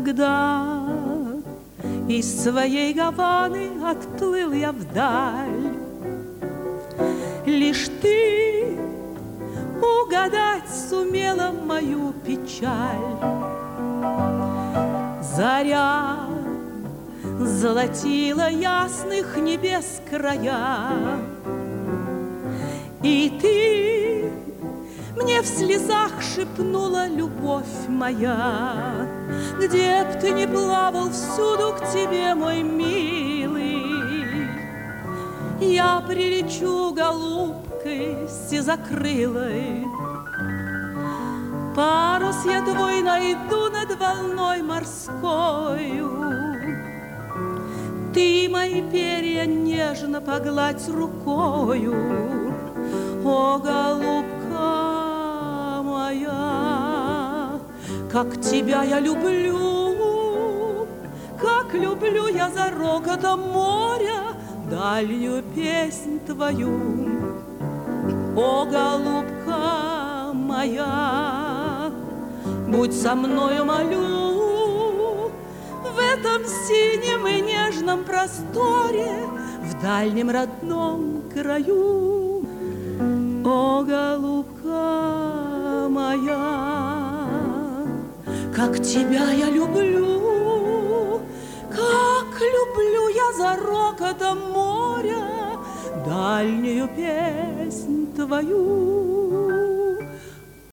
Когда из своей Гаваны отплыл я вдаль, лишь ты угадать сумела мою печаль. Заря золотила ясных небес края, и ты мне в слезах шепнула: любовь моя, где б ты ни плавал, всюду к тебе, мой милый, я прилечу голубкой сизокрылой. Парус я твой найду над волной морскою, ты мои перья нежно погладь рукою. О, голубка моя, как тебя я люблю, как люблю я за рокотом моря дальнюю песнь твою. О, голубка моя, будь со мною, молю, в этом синем и нежном просторе, в дальнем родном краю. О, голубка моя, как тебя я люблю, как люблю я за рокотом моря дальнюю песнь твою.